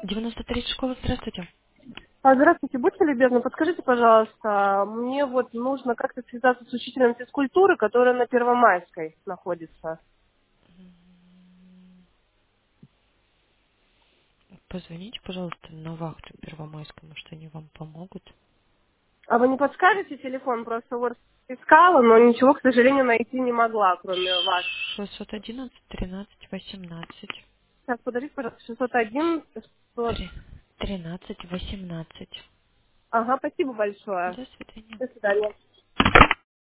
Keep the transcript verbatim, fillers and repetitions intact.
девяносто три школа, здравствуйте. А, Здравствуйте, будьте любезны, подскажите, пожалуйста, мне вот нужно как-то связаться с учителем физкультуры, которая на Первомайской находится. Позвоните, пожалуйста, на вахту Первомайскую, может, они вам помогут. А вы не подскажете телефон? Просто вот искала, но ничего, к сожалению, найти не могла, кроме вас. шестьсот одиннадцать тринадцать восемнадцать. Сейчас, подождите, пожалуйста, шестьсот один. шестьсот. Три- тринадцать восемнадцать. Ага, спасибо большое. До свидания. До свидания.